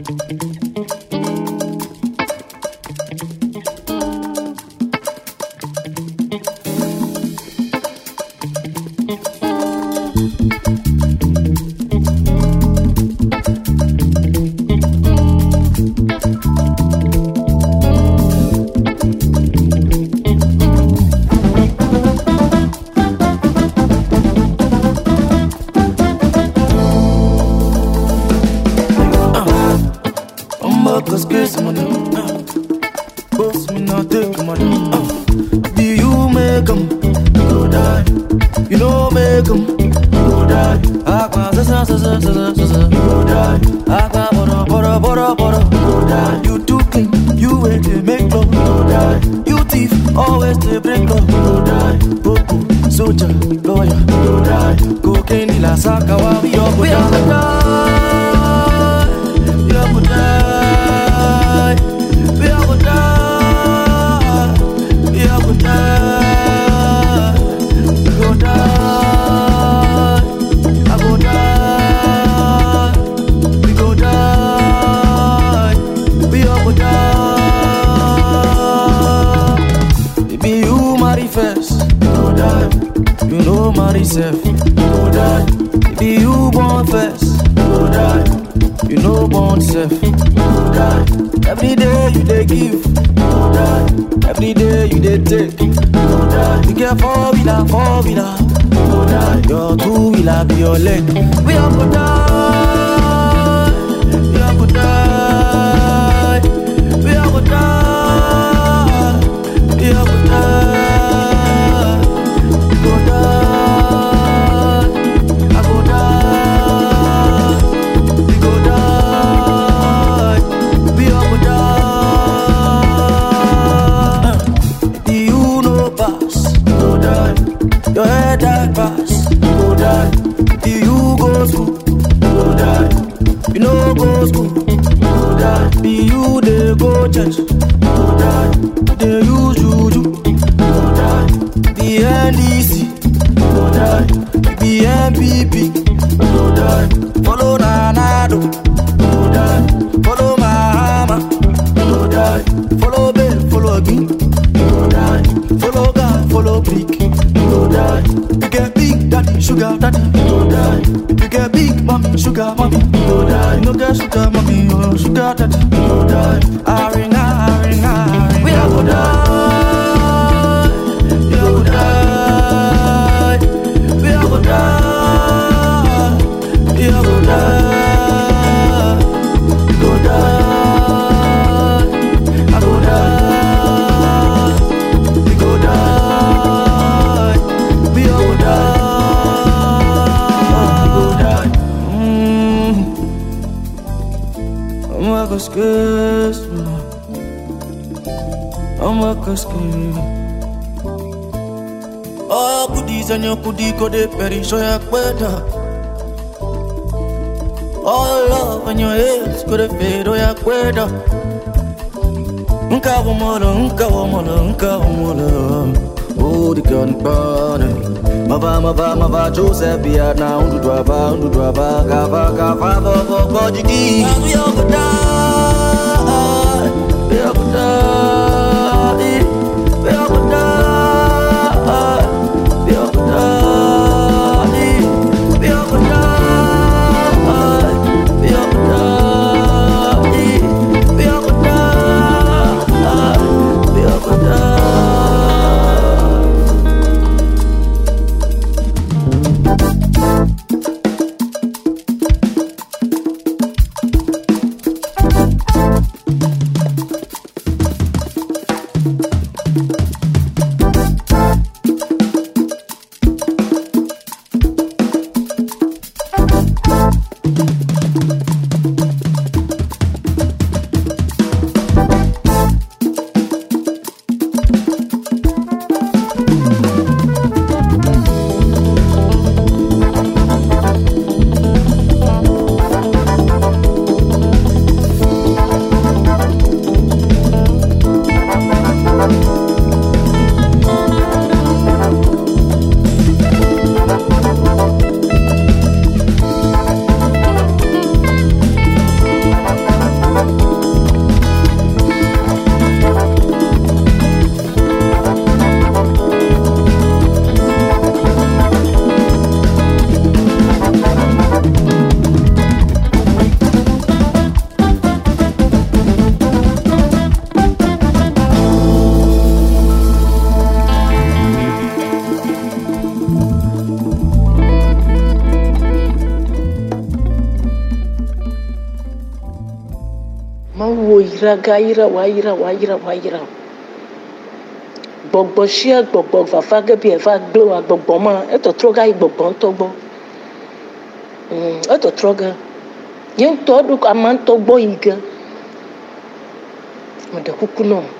Joseph Bia na undu draba kava bo didi we all go die we all go die we all go die we all go die we all go die we all go die we all go die we all go die. yira ga yira wa yira wa yira wa yira gbɔgbɔ sia gbɔgbɔ vafa ge bi eva gble wa gbɔgbɔ ma etɔtrɔ ga yi gbɔgbɔ ŋutɔ gbɔ etɔtrɔ ge ye ŋutɔ ɖo ama ŋutɔ gbɔ yi ge meɖe kuku nɔ